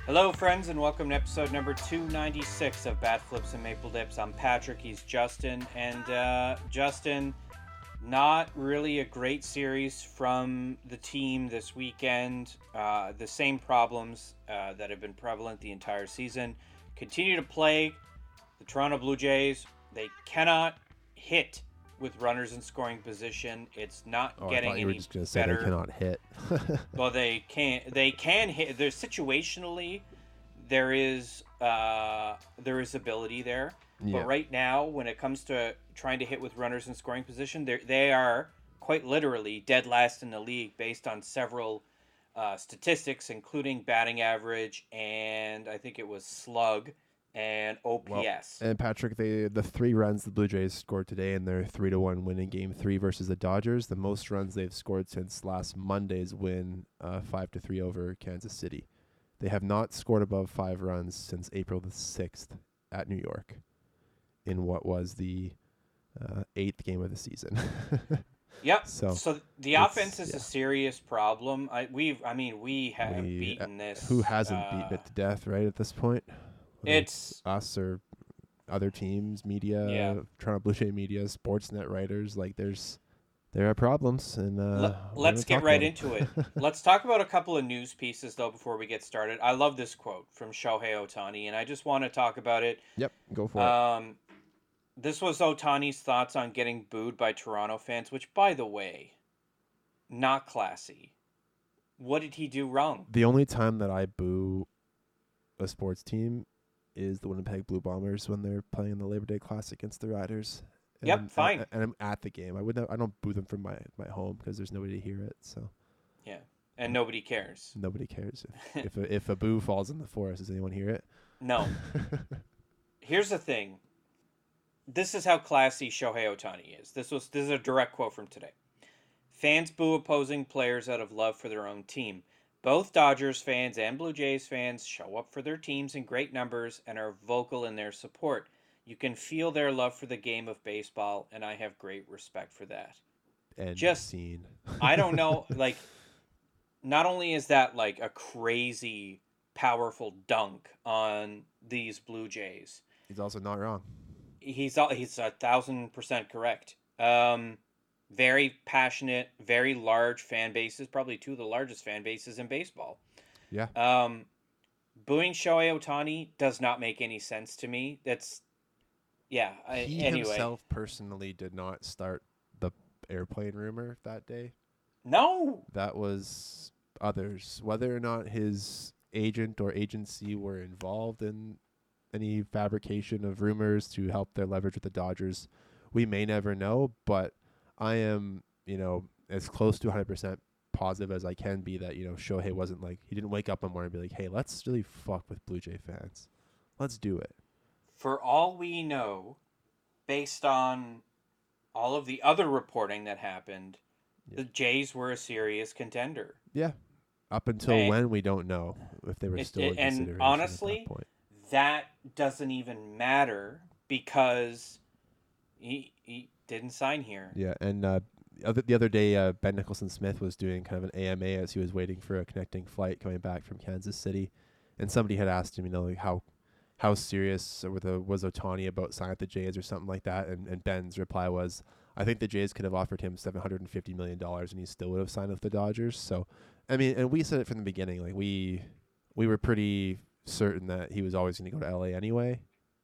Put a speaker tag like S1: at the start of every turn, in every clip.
S1: Hello, friends, and welcome to episode number 296 of Bat Flips and Maple Dips. I'm Patrick, he's Justin, and Justin, not really a great series from the team this weekend. The same problems that have been prevalent the entire season continue to plague the Toronto Blue Jays. They cannot hit with runners in scoring position. It's not getting any better.
S2: You were just going to say they cannot hit.
S1: Well, they can. They can hit. There's situationally, there is ability there.
S2: Yeah.
S1: But right now, when it comes to trying to hit with runners in scoring position, they are quite literally dead last in the league based on several statistics, including batting average and I think it was slug and OPS.
S2: Well, and Patrick, the 3 runs the Blue Jays scored today in their 3-1 win in Game 3 versus the Dodgers, the most runs they've scored since last Monday's win, 5-3 over Kansas City. They have not scored above 5 runs since April the 6th at New York, in what was the 8th game of the season.
S1: Yep. So the offense is a serious problem. We have beaten this.
S2: Who hasn't beaten it to death, right, at this point?
S1: It's
S2: us or other teams, media, Toronto Blue Jay media, Sportsnet writers. Like there are problems, and
S1: let's get right into it. Let's talk about a couple of news pieces though before we get started. I love this quote from Shohei Ohtani, and I just want to talk about it.
S2: Yep, go for it.
S1: This was Ohtani's thoughts on getting booed by Toronto fans, which, by the way, not classy. What did he do wrong?
S2: The only time that I boo a sports team is the Winnipeg Blue Bombers when they're playing in the Labor Day Classic against the Riders.
S1: Yep, fine.
S2: And I'm at the game. I don't boo them from my home because there's nobody to hear it. So.
S1: Yeah, and nobody cares.
S2: Nobody cares if a boo falls in the forest. Does anyone hear it?
S1: No. Here's the thing. This is how classy Shohei Ohtani is. This is a direct quote from today. Fans boo opposing players out of love for their own team. Both Dodgers fans and Blue Jays fans show up for their teams in great numbers and are vocal in their support. You can feel their love for the game of baseball, and I have great respect for that.
S2: And scene.
S1: I don't know, like, not only is that like a crazy, powerful dunk on these Blue Jays.
S2: He's also not wrong.
S1: He's 1,000% correct. Very passionate, very large fan bases, probably 2 of the largest fan bases in baseball.
S2: Yeah.
S1: Booing Shohei Ohtani does not make any sense to me. He
S2: himself personally did not start the airplane rumor that day.
S1: No.
S2: That was others. Whether or not his agent or agency were involved in any fabrication of rumors to help their leverage with the Dodgers, we may never know, but I am, as close to 100% positive as I can be that, Shohei wasn't he didn't wake up one morning and be like, hey, let's really fuck with Blue Jay fans. Let's do it.
S1: For all we know, based on all of the other reporting that happened, the Jays were a serious contender.
S2: Yeah. Up until when, we don't know if they were still in consideration.
S1: And honestly,
S2: at that point.
S1: That doesn't even matter because he didn't sign here.
S2: Yeah, and the other day, Ben Nicholson-Smith was doing kind of an AMA as he was waiting for a connecting flight coming back from Kansas City, and somebody had asked him, how serious was Ohtani about signing with the Jays or something like that, and Ben's reply was, I think the Jays could have offered him $750 million and he still would have signed with the Dodgers. So, I mean, and we said it from the beginning, we were pretty certain that he was always going to go to LA anyway.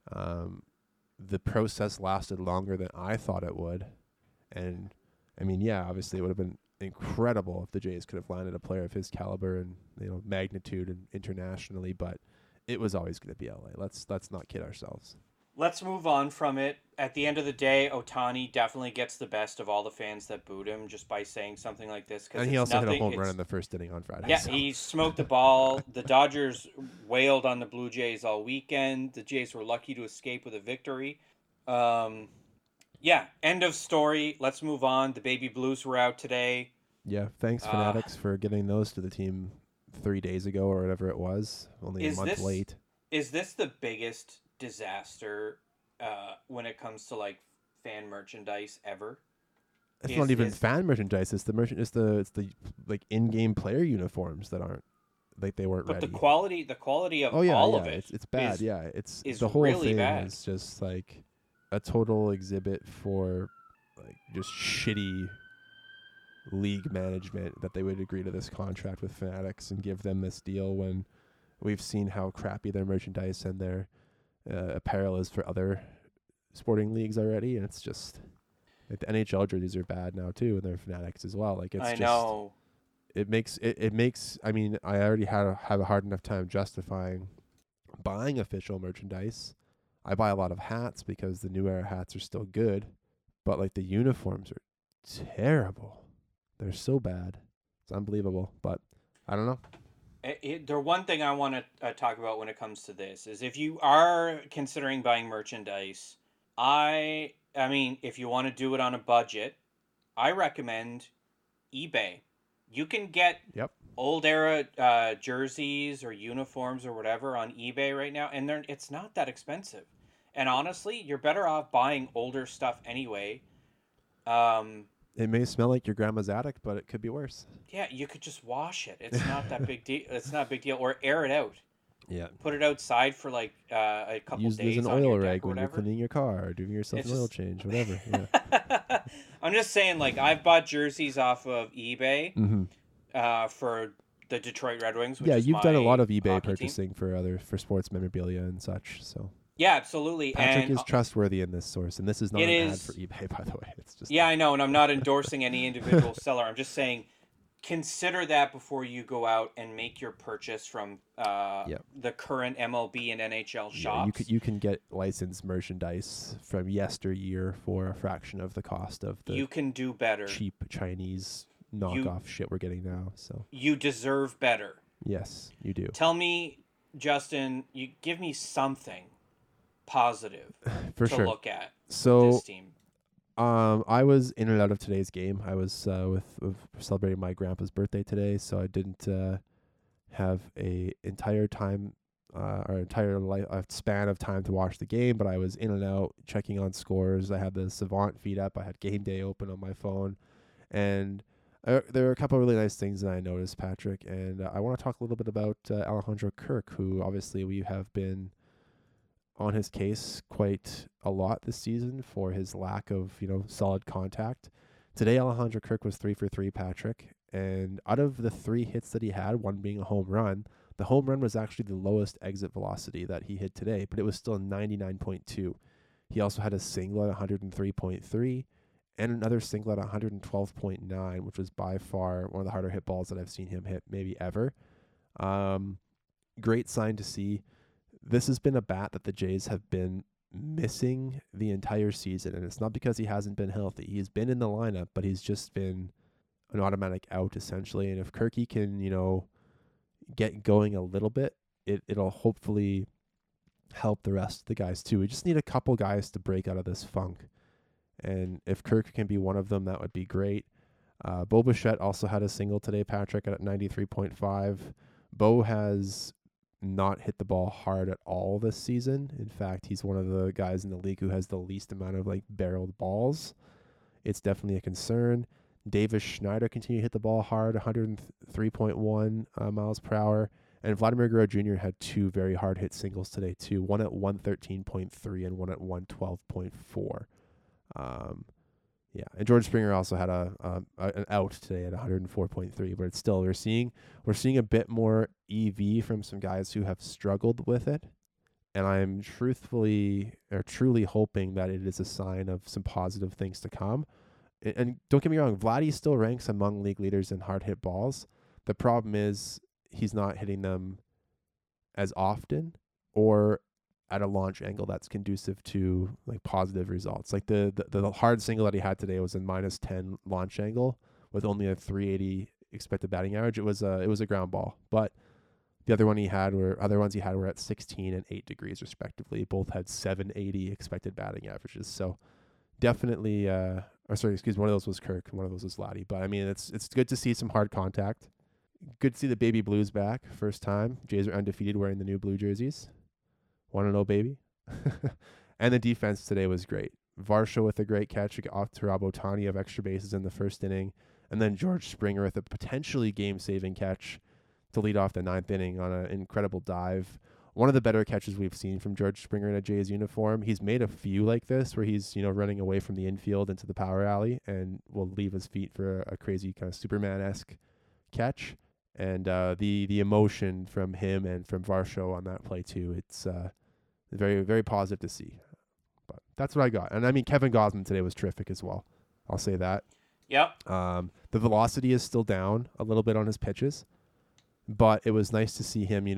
S2: The process lasted longer than I thought it would. And I mean, yeah, obviously it would have been incredible if the Jays could have landed a player of his caliber and, magnitude and internationally, but it was always going to be LA. Let's not kid ourselves.
S1: Let's move on from it. At the end of the day, Ohtani definitely gets the best of all the fans that booed him just by saying something like this.
S2: And he also hit a home run in the first inning on Friday.
S1: Yeah, so. He smoked the ball. The Dodgers wailed on the Blue Jays all weekend. The Jays were lucky to escape with a victory. End of story. Let's move on. The Baby Blues were out today.
S2: Yeah, thanks, Fanatics, for getting those to the team 3 days ago or whatever it was. Only a month late.
S1: Is this the biggest disaster when it comes to fan merchandise ever?
S2: It's not even fan merchandise. It's the it's the in-game player uniforms that aren't like they weren't
S1: But
S2: ready.
S1: the quality of
S2: Oh yeah,
S1: all
S2: yeah,
S1: of it
S2: it's bad.
S1: is
S2: Yeah, it's
S1: is
S2: the whole
S1: really
S2: thing
S1: bad.
S2: is just like a total exhibit for like just shitty league management that they would agree to this contract with Fanatics and give them this deal when we've seen how crappy their merchandise and their apparel is for other sporting leagues already, and it's just like the NHL jerseys are bad now too, and they're Fanatics as well. Like it's
S1: I
S2: just
S1: know.
S2: it makes. I mean, I already have a hard enough time justifying buying official merchandise. I buy a lot of hats because the New Era hats are still good, but like the uniforms are terrible. They're so bad. It's unbelievable, but I don't know.
S1: The one thing I want to talk about when it comes to this is if you are considering buying merchandise, I mean, if you want to do it on a budget, I recommend eBay. You can get
S2: Yep.
S1: old era jerseys or uniforms or whatever on eBay right now, and it's not that expensive. And honestly, you're better off buying older stuff anyway.
S2: It may smell like your grandma's attic, but it could be worse.
S1: Yeah, you could just wash it. It's not that big deal. It's not a big deal, or air it out.
S2: Yeah.
S1: Put it outside for like a couple
S2: Use
S1: days
S2: it as an
S1: on
S2: oil
S1: your deck
S2: rag
S1: or
S2: when you're
S1: whatever.
S2: cleaning your car or doing yourself
S1: It's
S2: an oil
S1: just-
S2: change, whatever. Yeah.
S1: I'm just saying, like I've bought jerseys off of eBay
S2: Mm-hmm.
S1: for the Detroit Red Wings. Which
S2: Yeah,
S1: is
S2: you've done a lot of
S1: my
S2: eBay
S1: hockey team.
S2: purchasing for sports memorabilia and such. So
S1: Yeah, absolutely.
S2: Patrick
S1: and
S2: is trustworthy in this source, and this is not
S1: It
S2: an ad
S1: is-
S2: for eBay, by the way. It's just
S1: yeah, I know, and I'm not endorsing any individual seller. I'm just saying, consider that before you go out and make your purchase from the current MLB and NHL shops.
S2: you can get licensed merchandise from yesteryear for a fraction of the cost of the
S1: You can do better.
S2: cheap Chinese knockoff shit we're getting now. So
S1: You deserve better.
S2: yes, you do.
S1: Tell me, Justin, you give me something positive
S2: For
S1: to
S2: sure.
S1: look at
S2: So
S1: this team.
S2: I was in and out of today's game. I was with celebrating my grandpa's birthday today, so I didn't have a entire time or entire span of time to watch the game. But I was in and out checking on scores. I had the Savant feed up. I had Game Day open on my phone, and there were a couple of really nice things that I noticed, Patrick. And I want to talk a little bit about Alejandro Kirk, who obviously we have been on his case quite a lot this season for his lack of, solid contact. Today, Alejandro Kirk was 3 for 3, Patrick. And out of the 3 hits that he had, one being a home run, the home run was actually the lowest exit velocity that he hit today, but it was still 99.2. He also had a single at 103.3 and another single at 112.9, which was by far one of the harder hit balls that I've seen him hit maybe ever. Great sign to see. This has been a bat that the Jays have been missing the entire season, and it's not because he hasn't been healthy. He's been in the lineup, but he's just been an automatic out, essentially. And if Kirky can, get going a little bit, it'll hopefully help the rest of the guys too. We just need a couple guys to break out of this funk. And if Kirk can be one of them, that would be great. Bo Bichette also had a single today, Patrick, at 93.5. Bo has not hit the ball hard at all this season. In fact, he's one of the guys in the league who has the least amount of barreled balls. It's definitely a concern. Davis Schneider continued to hit the ball hard, 103.1 miles per hour. And Vladimir Guerrero Jr. had 2 very hard hit singles today too, one at 113.3 and one at 112.4. Yeah, and George Springer also had an out today at 104.3, but it's still we're seeing a bit more EV from some guys who have struggled with it, and I'm truly hoping that it is a sign of some positive things to come. And don't get me wrong, Vladdy still ranks among league leaders in hard hit balls. The problem is he's not hitting them as often or at a launch angle that's conducive to positive results. Like the hard single that he had today was a -10 launch angle with only a 380 expected batting average. It was a ground ball, but the other ones he had were at 16 and 8 degrees respectively. Both had 780 expected batting averages. So definitely, one of those was Kirk, one of those was Vladdy. But I mean, it's good to see some hard contact. Good to see the Baby Blues back. First time Jays are undefeated wearing the new blue jerseys. 1-0, baby. And the defense today was great. Varsho with a great catch off to Rob Ohtani of extra bases in the first inning. And then George Springer with a potentially game-saving catch to lead off the ninth inning on an incredible dive. One of the better catches we've seen from George Springer in a Jays uniform. He's made a few like this where he's, running away from the infield into the power alley and will leave his feet for a crazy kind of Superman-esque catch. And the emotion from him and from Varsho on that play too, it's very, very positive to see. But that's what I got. And I mean, Kevin Gausman today was terrific as well. I'll say that.
S1: Yep.
S2: The velocity is still down a little bit on his pitches, but it was nice to see him,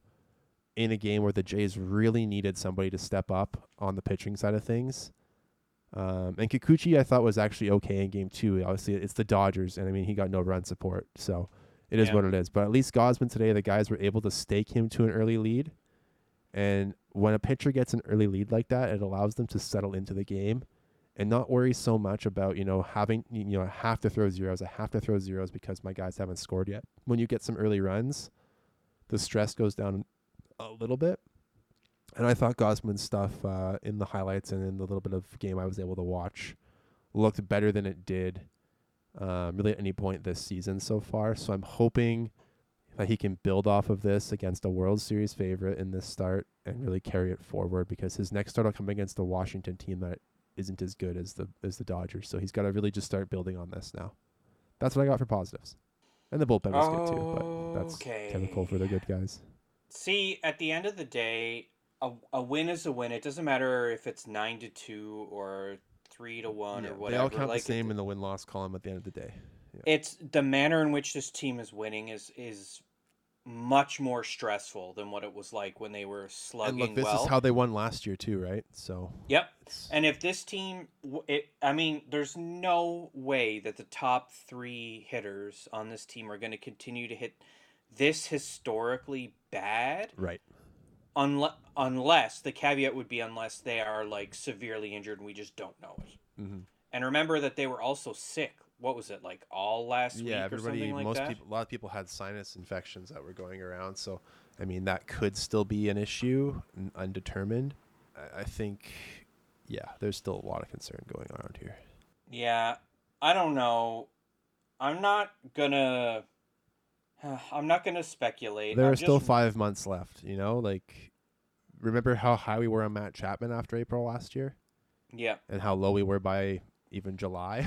S2: in a game where the Jays really needed somebody to step up on the pitching side of things. And Kikuchi, I thought, was actually okay in game 2. Obviously, it's the Dodgers, and I mean, he got no run support, so it is what it is. But at least Gausman today, the guys were able to stake him to an early lead. And when a pitcher gets an early lead like that, it allows them to settle into the game and not worry so much about, having, I have to throw zeros because my guys haven't scored yet. When you get some early runs, the stress goes down a little bit. And I thought Gausman's stuff in the highlights and in the little bit of game I was able to watch looked better than it did really at any point this season so far. So I'm hoping that he can build off of this against a World Series favorite in this start and really carry it forward, because his next start will come against the Washington team that isn't as good as the Dodgers. So he's got to really just start building on this now. That's what I got for positives. And the bullpen was good too, but that's typical for the good guys.
S1: See, at the end of the day, a win is a win. It doesn't matter if it's 9-2 or 3-1 or whatever.
S2: They all count the same in the win-loss column at the end of the day. Yeah.
S1: It's the manner in which this team is winning is much more stressful than what it was like when they were slugging well.
S2: And look, this is how they won last year too, right? So.
S1: Yep. And if this team, there's no way that the top 3 hitters on this team are going to continue to hit this historically bad.
S2: Right.
S1: Unless the caveat would be unless they are like severely injured and we just don't know it.
S2: Mm-hmm.
S1: And remember that they were also sick. What was it, like all last week or something like that?
S2: A lot of people had sinus infections that were going around. So, I mean, that could still be an issue, undetermined. I think, there's still a lot of concern going around here.
S1: Yeah, I don't know. I'm not gonna speculate.
S2: There are still 5 months left, remember how high we were on Matt Chapman after April last year?
S1: Yeah.
S2: And how low we were by even July?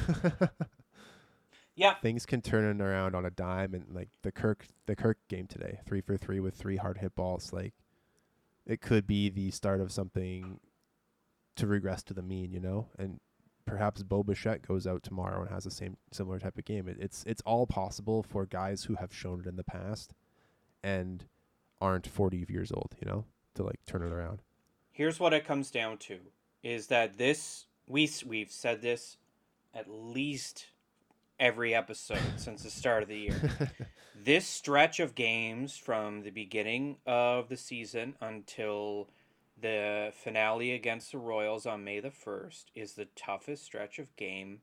S1: Yeah.
S2: Things can turn around on a dime, and like the Kirk game today, 3 for 3 with 3 hard hit balls, like it could be the start of something to regress to the mean, and perhaps Bo Bichette goes out tomorrow and has the similar type of game. It's all possible for guys who have shown it in the past and aren't 40 years old, to like turn it around.
S1: Here's what it comes down to is that we've said this at least every episode since the start of the year. This stretch of games from the beginning of the season until the finale against the Royals on May the 1st is the toughest stretch of game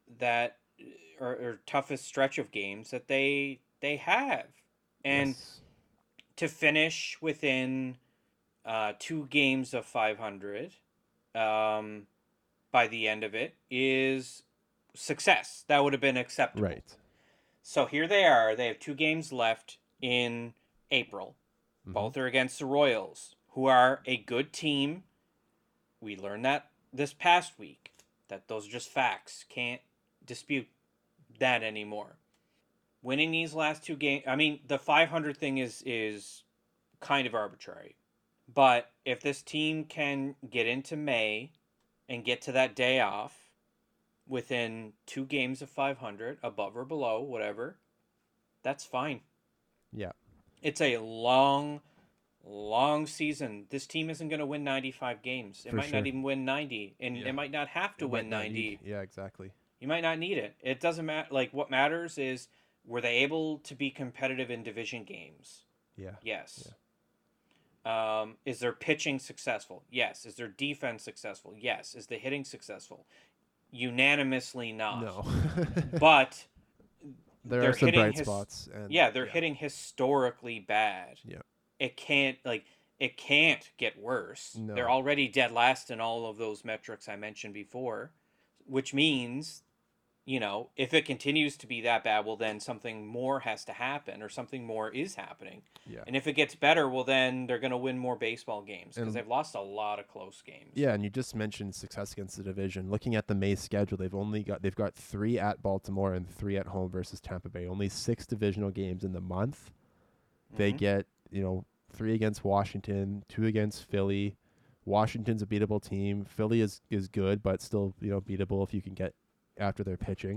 S1: toughest stretch of games that they have. And to finish within 2 games of 500 by the end of it is success. That would have been acceptable.
S2: Right.
S1: So here they are. They have 2 games left in April. Mm-hmm. Both are against the Royals, who are a good team. We learned that this past week, that those are just facts. Can't dispute that anymore. Winning these last 2 games, the 500 thing is kind of arbitrary. But if this team can get into May and get to that day off within 2 games of 500, above or below, whatever, that's fine.
S2: Yeah.
S1: It's a long season. This team isn't going to win 95 games. It might not even win 90, and it might not have to win 90.
S2: Yeah, exactly.
S1: You might not need it. It doesn't matter. Like, what matters is, were they able to be competitive in division games?
S2: Yeah.
S1: Yes. Yeah. Is their pitching successful? Yes. Is their defense successful? Yes. Is the hitting successful? Unanimously not.
S2: No.
S1: But
S2: there are some bright spots. And,
S1: they're hitting historically bad.
S2: Yeah.
S1: It can't get worse.
S2: No.
S1: They're already dead last in all of those metrics I mentioned before, which means if it continues to be that bad, well, then something more has to happen, or something more is happening.
S2: Yeah.
S1: And if it gets better, well, then they're going to win more baseball games, because
S2: And
S1: they've lost a lot of close games.
S2: yeah, and you just mentioned success against the division. Looking at the May schedule, they've got 3 at Baltimore and 3 at home versus Tampa Bay. Only 6 divisional games in the month. They get 3 against Washington, 2 against Philly. Washington's a beatable team. Philly is good, but still beatable if you can get after their pitching.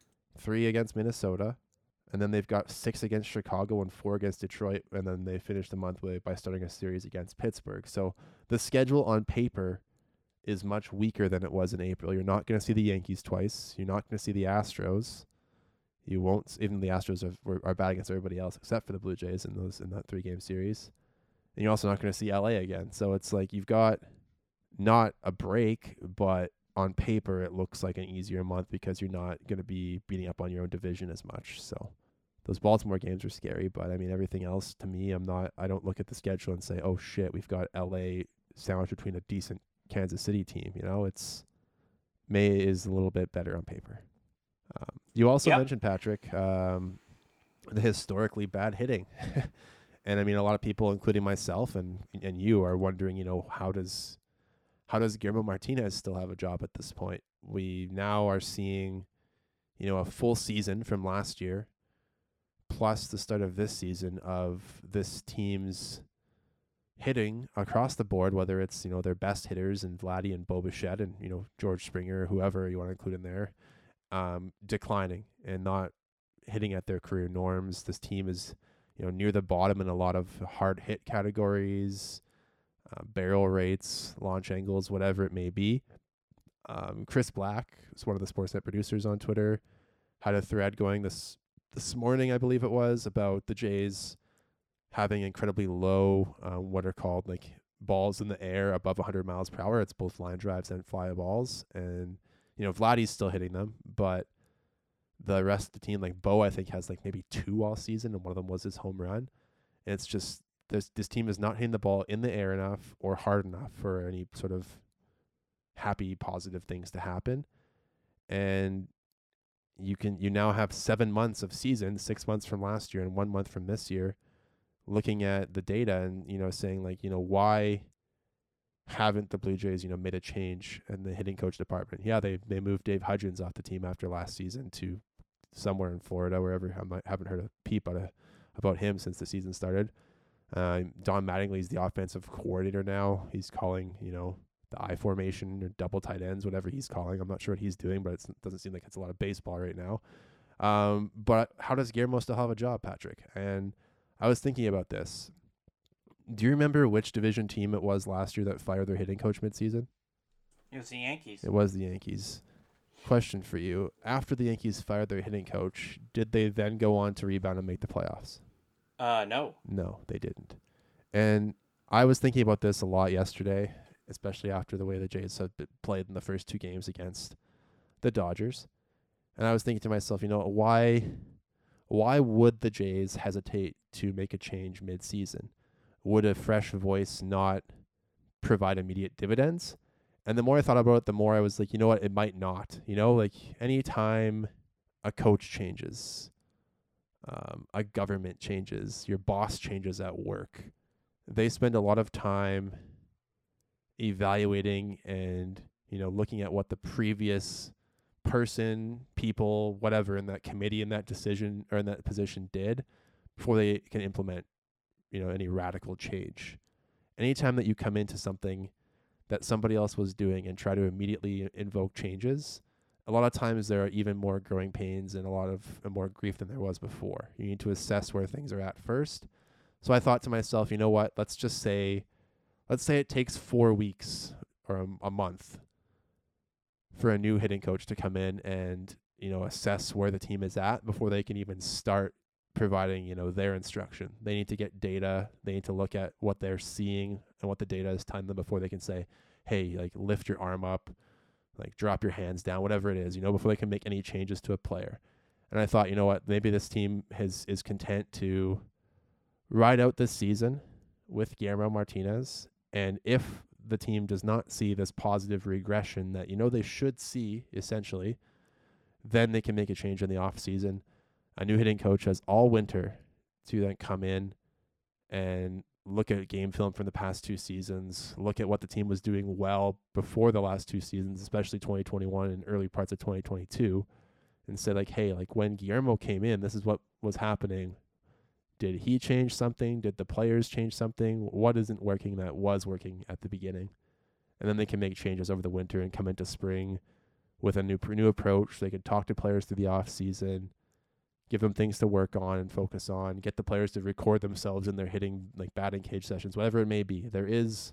S2: 3 against Minnesota, and then they've got 6 against Chicago and 4 against Detroit, and then they finish the month by starting a series against Pittsburgh. So the schedule on paper is much weaker than it was in April. You're not going to see the Yankees twice. You're not going to see the Astros. You won't. Even the Astros are bad against everybody else except for the Blue Jays in that 3-game series. And you're also not going to see LA again. So it's like you've got not a break, but on paper it looks like an easier month because you're not going to be beating up on your own division as much. So those Baltimore games are scary, but I mean everything else to me, I don't look at the schedule and say, "Oh shit, we've got LA sandwiched between a decent Kansas City team." It's May is a little bit better on paper. You also mentioned, Patrick, the historically bad hitting. And I mean, a lot of people, including myself and you, are wondering, how does Guillermo Martinez still have a job at this point? We now are seeing, a full season from last year, plus the start of this season of this team's hitting across the board, whether it's, their best hitters and Vladdy and Bo Bichette and, George Springer, whoever you want to include in there, declining and not hitting at their career norms. This team is, near the bottom in a lot of hard hit categories, barrel rates, launch angles, whatever it may be. Chris Black is one of the Sportsnet producers on Twitter, had a thread going this morning, I believe it was, about the Jays having incredibly low, what are called like balls in the air above 100 miles per hour. It's both line drives and fly balls. And, Vladdy's still hitting them, but the rest of the team, like Bo, I think has like maybe 2 all season, and one of them was his home run. And it's just, this team is not hitting the ball in the air enough or hard enough for any sort of happy, positive things to happen. And you now have 7 months of season, 6 months from last year and 1 month from this year, looking at the data and, saying like, why haven't the Blue Jays, made a change in the hitting coach department? Yeah, they moved Dave Hudgens off the team after last season to somewhere in Florida, wherever. I haven't heard a peep about him since the season started. Don Mattingly's the offensive coordinator now. He's calling, the I formation or double tight ends, whatever he's calling. I'm not sure what he's doing, but it doesn't seem like it's a lot of baseball right now. But how does Guillermo still have a job, Patrick? And I was thinking about this. Do you remember which division team it was last year that fired their hitting coach midseason?
S1: It was the Yankees.
S2: It was the Yankees. Question for you. After the Yankees fired their hitting coach, did they then go on to rebound and make the playoffs?
S1: No.
S2: No, they didn't. And I was thinking about this a lot yesterday, especially after the way the Jays have played in the first 2 games against the Dodgers. And I was thinking to myself, why would the Jays hesitate to make a change mid-season? Would a fresh voice not provide immediate dividends? And the more I thought about it, the more I was like, it might not. Like anytime a coach changes, a government changes, your boss changes at work, they spend a lot of time evaluating and, looking at what the previous person, people, whatever in that committee, in that decision or in that position did before they can implement, any radical change. Anytime that you come into something that somebody else was doing and try to immediately invoke changes, a lot of times there are even more growing pains and a lot of more grief than there was before. You need to assess where things are at first. So I thought to myself, what? Let's say it takes 4 weeks or a month for a new hitting coach to come in and, assess where the team is at before they can even start providing, their instruction. They need to get data. They need to look at what they're seeing and what the data is telling them before they can say, hey, like lift your arm up, like drop your hands down, whatever it is, before they can make any changes to a player. And I thought, what, maybe this team is content to ride out this season with Guillermo Martinez. And if the team does not see this positive regression that, they should see essentially, then they can make a change in the off season. A new hitting coach has all winter to then come in and look at game film from the past 2 seasons, look at what the team was doing well before the last 2 seasons, especially 2021 and early parts of 2022, and say like, hey, like when Guillermo came in, this is what was happening. Did he change something? Did the players change something? What isn't working that was working at the beginning? And then they can make changes over the winter and come into spring with a new approach. They can talk to players through the off season, give them things to work on and focus on, get the players to record themselves in their hitting, like batting cage sessions, whatever it may be. There is,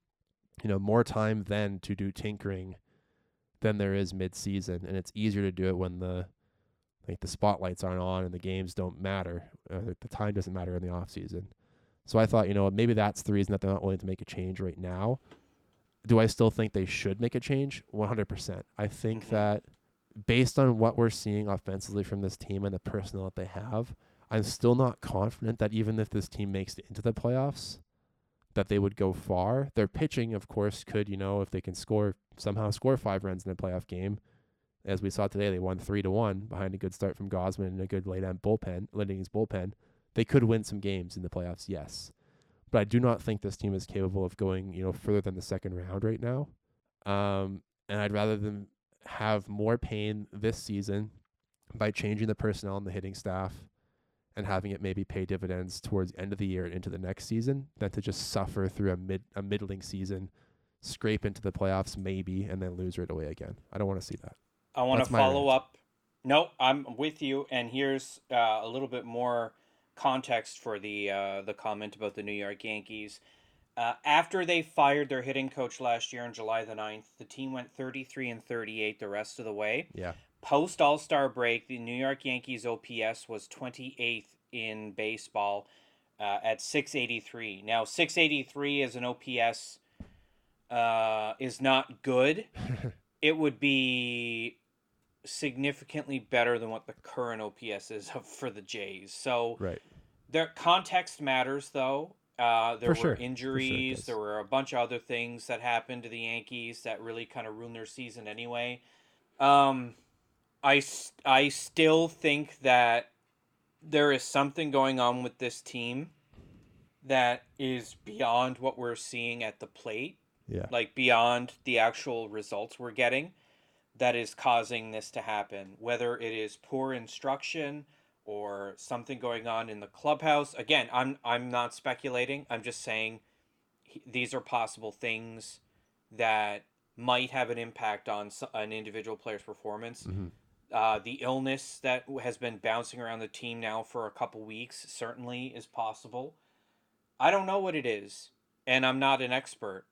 S2: more time then to do tinkering than there is mid-season, and it's easier to do it when the spotlights aren't on and the games don't matter. The time doesn't matter in the off season. So I thought, maybe that's the reason that they're not willing to make a change right now. Do I still think they should make a change? 100%. I think that based on what we're seeing offensively from this team and the personnel that they have, I'm still not confident that even if this team makes it into the playoffs, that they would go far. Their pitching, of course, could, if they can somehow score 5 runs in a playoff game. As we saw today, they won 3-1 behind a good start from Gausman and a good late-end bullpen. They could win some games in the playoffs, yes. But I do not think this team is capable of going, further than the second round right now. And I'd rather them have more pain this season by changing the personnel and the hitting staff and having it maybe pay dividends towards the end of the year and into the next season than to just suffer through a middling season, scrape into the playoffs maybe, and then lose right away again. I don't want to see that.
S1: I want to follow up. No, I'm with you. And here's a little bit more context for the comment about the New York Yankees. After they fired their hitting coach last year on July the 9th, the team went 33-38 the rest of the way.
S2: Yeah.
S1: Post All-Star break, the New York Yankees OPS was 28th in baseball at 683. Now, 683 as an OPS is not good. It would be significantly better than what the current OPS is for the Jays. So their context matters, though. There were injuries. There were a bunch of other things that happened to the Yankees that really kind of ruined their season anyway. I still think that there is something going on with this team that is beyond what we're seeing at the plate.
S2: Yeah.
S1: Like beyond the actual results we're getting, that is causing this to happen. Whether it is poor instruction or something going on in the clubhouse. Again, I'm not speculating. I'm just saying these are possible things that might have an impact on an individual player's performance. The illness that has been bouncing around the team now for a couple weeks certainly is possible. I don't know what it is, and I'm not an expert.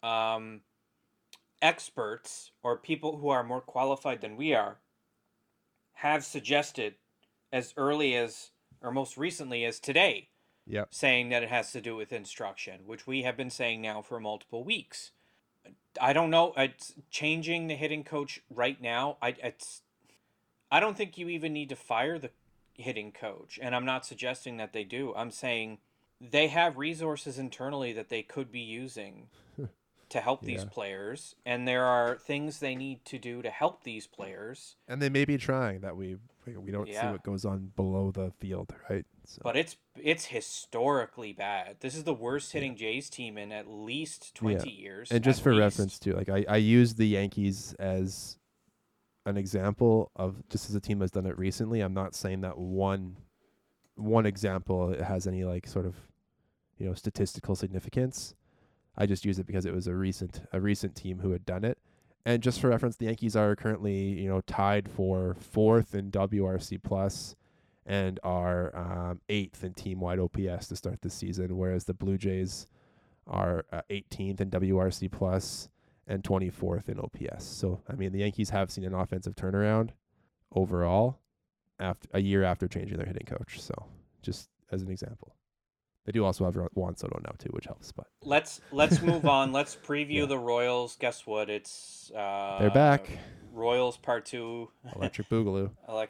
S1: Experts, or people who are more qualified than we are, have suggested as early as, or most recently as today, saying that it has to do with instruction, which we have been saying now for multiple weeks. I don't know. It's changing the hitting coach right now. I don't think you even need to fire the hitting coach, and I'm not suggesting that they do. I'm saying they have resources internally that they could be using to help these players, and there are things they need to do to help these players.
S2: And they may be trying that we don't see what goes on below the field, right? So.
S1: But it's historically bad. This is the worst hitting Jays team in at least 20 years.
S2: And just for reference too, like I use the Yankees as an example of just as a team that's done it recently. I'm not saying that one example has any like sort of statistical significance. I just use it because it was a recent team who had done it. And just for reference, the Yankees are currently, tied for 4th in WRC plus and are 8th in team-wide OPS to start this season, whereas the Blue Jays are 18th in WRC plus and 24th in OPS. So, I mean, the Yankees have seen an offensive turnaround overall after a year after changing their hitting coach. So, just as an example. They do also have Juan Soto now too, which helps. But
S1: let's move on. Let's preview the Royals. Guess what? It's
S2: they're back.
S1: Royals Part 2.
S2: Electric Boogaloo.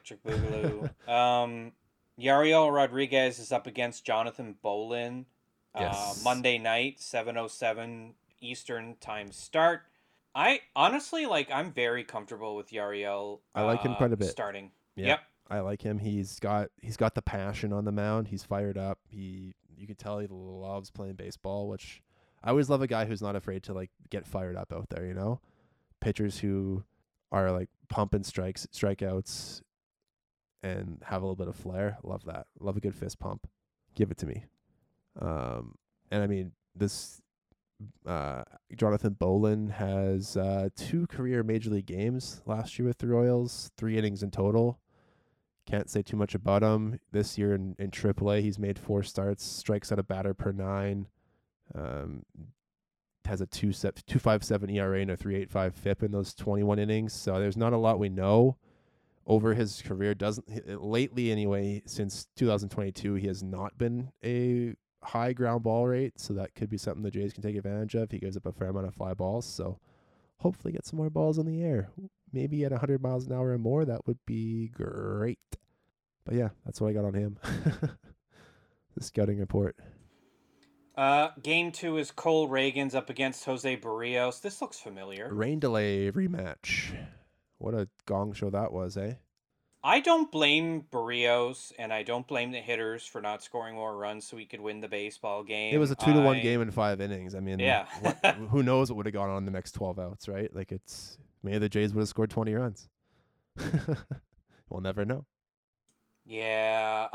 S1: Yariel Rodriguez is up against Jonathan Bolin.
S2: Yes.
S1: Monday night, 7:07 Eastern time start. I honestly like. I'm very comfortable with Yariel
S2: I like him quite a bit.
S1: starting.
S2: Yeah,
S1: Yep.
S2: I like him. He's got the passion on the mound. He's fired up. You can tell he loves playing baseball, which I always love a guy who's not afraid to like get fired up out there. Pitchers who are like pumping strikeouts, and have a little bit of flair. Love that. Love a good fist pump. Give it to me. And I mean this. Jonathan Bolin has 2 career major league games last year with the Royals, 3 innings in total. Can't say too much about him. This year in AAA, he's made 4 starts, strikes out a batter per 9. Has a 2.57 ERA and a 3.85 FIP in those 21 innings. So there's not a lot we know over his career. Lately anyway, since 2022, he has not been a high ground ball rate, so that could be something the Jays can take advantage of. He gives up a fair amount of fly balls, so hopefully get some more balls in the air. Maybe at 100 miles an hour or more, that would be great. But yeah, that's what I got on him. The scouting report.
S1: Game 2 is Cole Reagans up against Jose Barrios. This looks familiar.
S2: Rain delay rematch. What a gong show that was, eh?
S1: I don't blame Barrios, and I don't blame the hitters for not scoring more runs so we could win the baseball game.
S2: It was a 2-1 game in 5 innings. I mean,
S1: yeah.
S2: Who knows what would have gone on in the next 12 outs, right? Like maybe the Jays would have scored 20 runs. We'll never know.
S1: Yeah,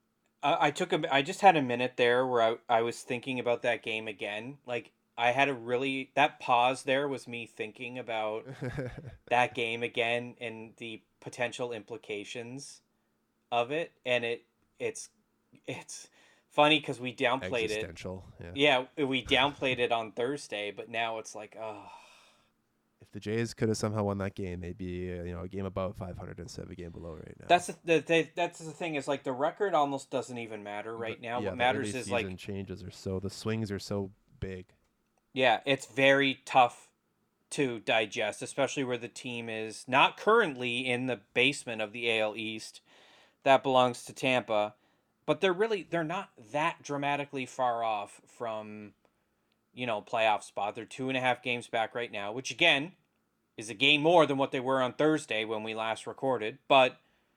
S1: I just had a minute there where I was thinking about that game again. Like I had that pause there was me thinking about that game again and the potential implications of it, and it's funny because we downplayed
S2: Existential,
S1: it. Yeah, we downplayed it on Thursday, but now it's like, oh.
S2: If the Jays could have somehow won that game, they'd be a game above 500 instead of a game below right now.
S1: That's the thing is like the record almost doesn't even matter right now.
S2: Yeah,
S1: what matters is like
S2: changes the swings are so big.
S1: Yeah, it's very tough to digest, especially where the team is not currently in the basement of the AL East that belongs to Tampa, but they're not that dramatically far off from playoff spot. They're 2.5 games back right now, which again is a game more than what they were on Thursday when we last recorded, but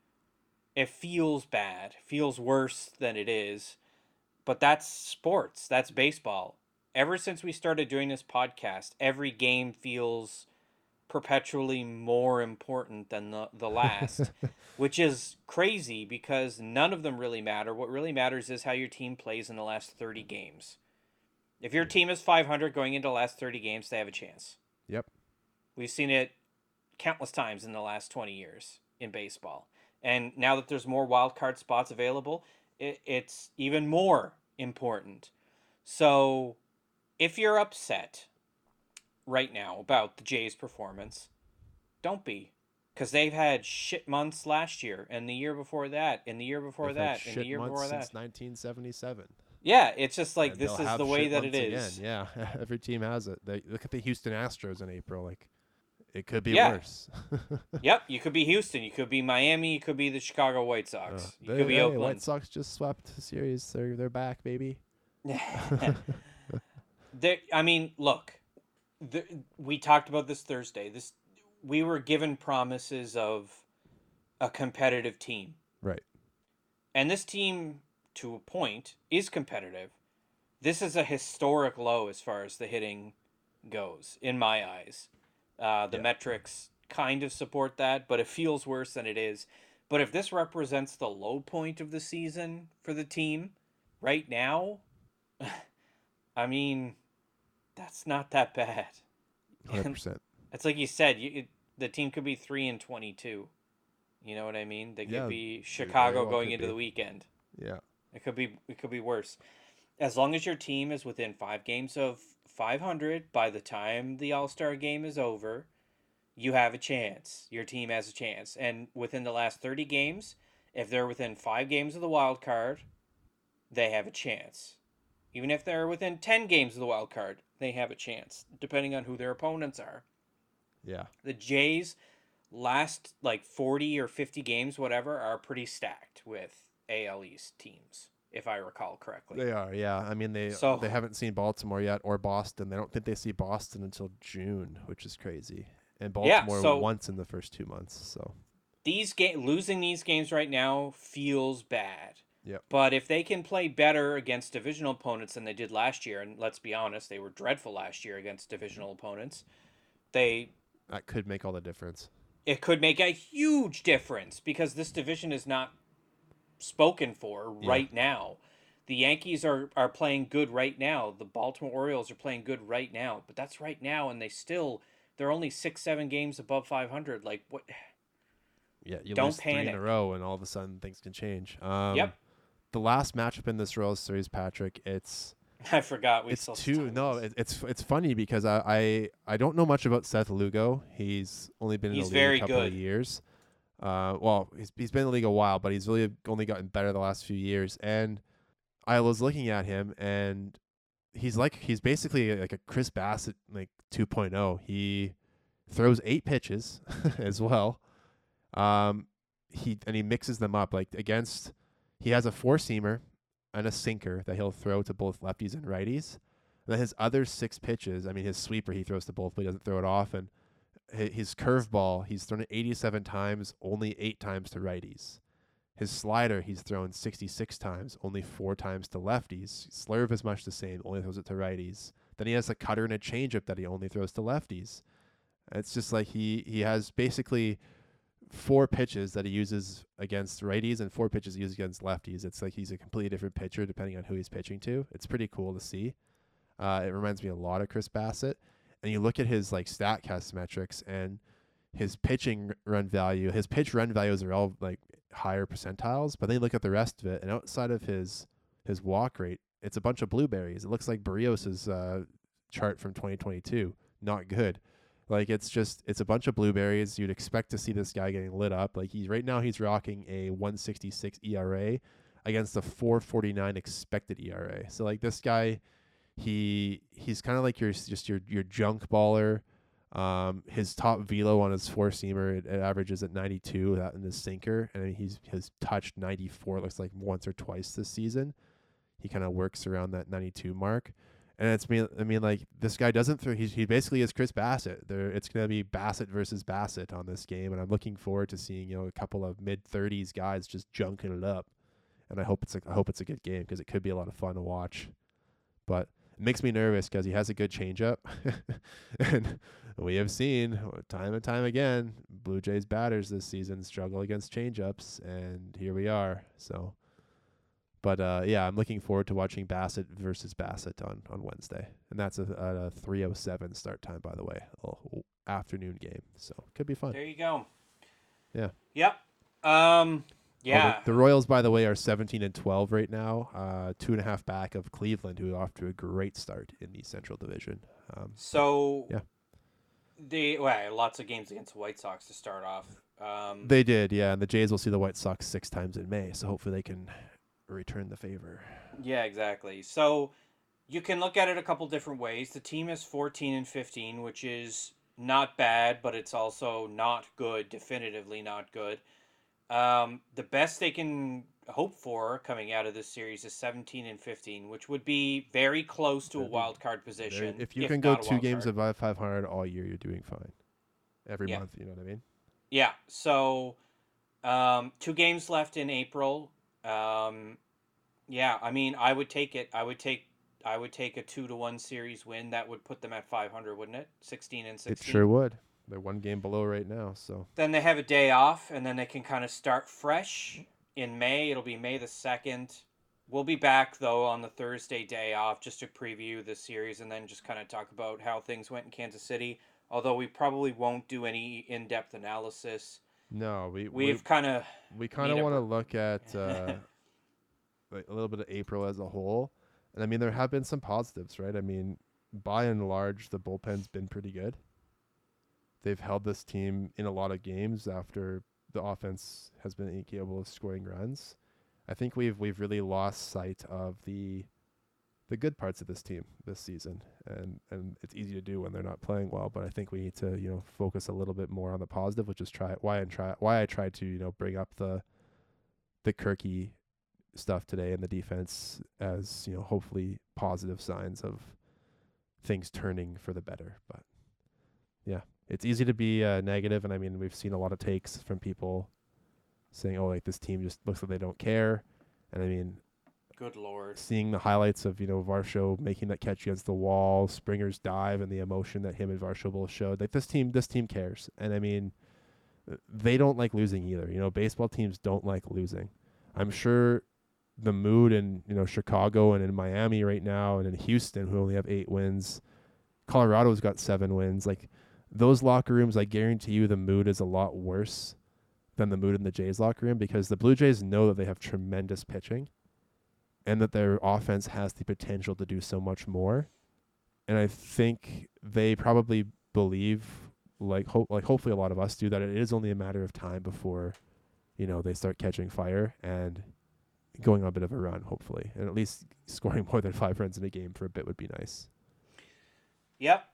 S1: it feels bad. It feels worse than it is. But that's sports. That's baseball. Ever since we started doing this podcast, every game feels perpetually more important than the last, which is crazy because none of them really matter. What really matters is how your team plays in the last 30 games. If your team is 500 going into the last 30 games, they have a chance.
S2: Yep.
S1: We've seen it countless times in the last 20 years in baseball. And now that there's more wild card spots available, it's even more important. So if you're upset right now about the Jays' performance, don't be. Because they've had shit months last year, and the year before that, and the year before that, and the year before that.
S2: Since 1977.
S1: Yeah, it's just like
S2: and
S1: this is the way that it is.
S2: Again. Yeah, every team has it. Look at the Houston Astros in April. Like, it could be worse.
S1: Yep, you could be Houston, you could be Miami, you could be the Chicago White Sox, you could be Oakland.
S2: White Sox just swept the series. They're back, baby.
S1: I mean, look, we talked about this Thursday. We were given promises of a competitive team.
S2: Right.
S1: And this team, to a point, is competitive. This is a historic low as far as the hitting goes, in my eyes. The metrics kind of support that, but it feels worse than it is. But if this represents the low point of the season for the team right now, I mean, that's not that bad.
S2: 100%.
S1: It's like you said, the team could be 3-22. You know what I mean? They could be Chicago going into the weekend.
S2: Yeah.
S1: It could be worse. As long as your team is within 5 games of 500 by the time the All-Star game is over, you have a chance. Your team has a chance. And within the last 30 games, if they're within 5 games of the wild card, they have a chance. Even if they're within 10 games of the wild card, they have a chance, depending on who their opponents are.
S2: Yeah.
S1: The Jays' last 40 or 50 games, whatever, are pretty stacked with AL East teams. if I recall correctly.
S2: They are, yeah. I mean, they
S1: So
S2: haven't seen Baltimore yet or Boston. They don't think they see Boston until June, which is crazy. And
S1: yeah,
S2: Baltimore
S1: so
S2: once in the first 2 months. So
S1: losing these games right now feels bad.
S2: yep,
S1: But if they can play better against divisional opponents than they did last year, and let's be honest, they were dreadful last year against divisional opponents, they
S2: that could make all the difference.
S1: it could make a huge difference because this division is not spoken for right now. The Yankees are playing good right now. The Baltimore Orioles are playing good right now. But that's right now, and they're only 6-7 games above 500. Like what?
S2: Yeah, you
S1: Don't
S2: lose 3 in
S1: panic.
S2: a row, and all of a sudden things can change.
S1: Yep.
S2: The last matchup in this Royals series, Patrick,
S1: I forgot.
S2: it's two. No, it's funny because I don't know much about Seth Lugo. He's only been in the league a couple of years. Well, he's been in the league a while, but he's really only gotten better the last few years. And I was looking at him, and he's basically like a Chris Bassett like 2.0. He throws 8 pitches as well. He mixes them up like against. He has a 4-seamer and a sinker that he'll throw to both lefties and righties. And then his other 6 pitches, I mean, his sweeper he throws to both, but he doesn't throw it often. His curveball, he's thrown it 87 times, only 8 times to righties. His slider, he's thrown 66 times, only 4 times to lefties. Slurve is much the same, only throws it to righties. Then he has a cutter and a changeup that he only throws to lefties. It's just like he has basically 4 pitches that he uses against righties and 4 pitches he uses against lefties. It's like he's a completely different pitcher depending on who he's pitching to. It's pretty cool to see. It reminds me a lot of Chris Bassett. And you look at his like StatCast metrics and his pitching run value. His pitch run values are all like higher percentiles, but then you look at the rest of it, and outside of his walk rate, it's a bunch of blueberries. It looks like Barrios's chart from 2022. Not good. Like it's a bunch of blueberries. You'd expect to see this guy getting lit up. Like right now he's rocking a 1.66 ERA against a 4.49 expected ERA. So like this guy, he's kind of like your junk baller. His top velo on his 4-seamer it averages at 92. That in his sinker, and has touched 94. Looks like once or twice this season. He kind of works around that 92 mark. And like this guy doesn't throw. He basically is Chris Bassett. It's gonna be Bassett versus Bassett on this game, and I'm looking forward to seeing a couple of mid-30s guys just junking it up. And I hope it's a good game because it could be a lot of fun to watch. But it makes me nervous because he has a good changeup, and we have seen time and time again Blue Jays batters this season struggle against changeups, and here we are. So. But yeah, I'm looking forward to watching Bassett versus Bassett on Wednesday, and that's a 3:07 start time, by the way, a afternoon game, so could be fun.
S1: There you go.
S2: Yeah.
S1: Yep. Yeah.
S2: The Royals, by the way, are 17-12 right now, 2.5 back of Cleveland, who are off to a great start in the Central Division.
S1: Yeah. Lots of games against the White Sox to start off.
S2: They did, yeah, and the Jays will see the White Sox 6 times in May, so hopefully they can return the favor.
S1: Yeah, exactly. So you can look at it a couple different ways. The team is 14-15, which is not bad, but it's also not good, definitively not good. The best they can hope for coming out of this series is 17-15, which would be very close to a wild card position.
S2: If you can go 2 games above 500 all year, you're doing fine. Every month, you know what I mean?
S1: Yeah. So 2 games left in April. Yeah, I mean, I would take it. I would take a 2-1 series win. That would put them at 500, wouldn't it? 16-16.
S2: It sure would. They're 1 game below right now, so.
S1: Then they have a day off, and then they can kind of start fresh in May. It'll be May the 2nd. We'll be back though on the Thursday day off just to preview the series and then just kind of talk about how things went in Kansas City. Although we probably won't do any in-depth analysis.
S2: No, we
S1: kind of
S2: want to look at like a little bit of April as a whole. And I mean, there have been some positives, right? I mean, by and large, the bullpen's been pretty good. They've held this team in a lot of games after the offense has been incapable of scoring runs. I think we've really lost sight of the good parts of this team this season, and it's easy to do when they're not playing well. But I think we need to focus a little bit more on the positive, which is why I tried to bring up the Kirky stuff today in the defense as, hopefully positive signs of things turning for the better. But yeah, it's easy to be negative. And I mean, we've seen a lot of takes from people saying, oh, like this team just looks like they don't care. And I mean,
S1: good Lord,
S2: seeing the highlights of, Varsho making that catch against the wall, Springer's dive, and the emotion that him and Varsho both showed, like this team cares. And I mean, they don't like losing either. Baseball teams don't like losing. I'm sure the mood in, Chicago and in Miami right now and in Houston, who only have 8 wins, Colorado's got 7 wins. Like those locker rooms, I guarantee you the mood is a lot worse than the mood in the Jays locker room, because the Blue Jays know that they have tremendous pitching and that their offense has the potential to do so much more. And I think they probably believe, hopefully a lot of us do, that it is only a matter of time before, they start catching fire and going on a bit of a run, hopefully. And at least scoring more than 5 runs in a game for a bit would be nice.
S1: Yep.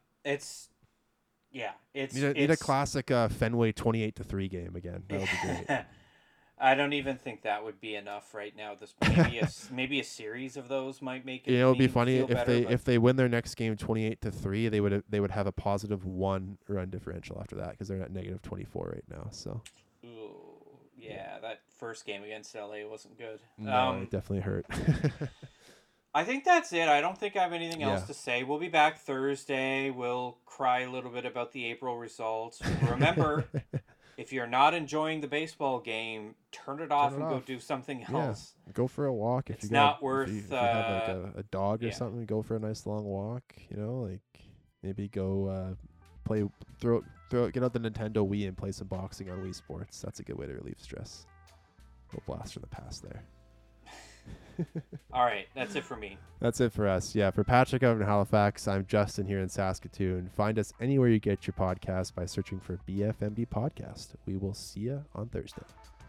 S2: Need a classic Fenway 28-3 game again. That would be great.
S1: I don't even think that would be enough right now. This maybe a series of those might make it.
S2: It would be funny
S1: if
S2: they win their next game 28-3. They would have a positive 1 run differential after that, because they're at negative 24 right now. So.
S1: Ooh, yeah, that first game against LA wasn't good.
S2: No, it definitely hurt.
S1: I think that's it. I don't think I have anything else to say. We'll be back Thursday. We'll cry a little bit about the April results. Remember, if you're not enjoying the baseball game, turn it off and go do something else.
S2: Yeah. Go for a walk.
S1: It's not worth.
S2: If you have like a dog or something, go for a nice long walk. Maybe go get out the Nintendo Wii and play some boxing on Wii Sports. That's a good way to relieve stress. Go blast from the past there.
S1: All right, that's it for me.
S2: That's it for us. Yeah, for Patrick out in Halifax, I'm Justin here in Saskatoon. Find us anywhere you get your podcast by searching for BFMD Podcast. We will see you on Thursday.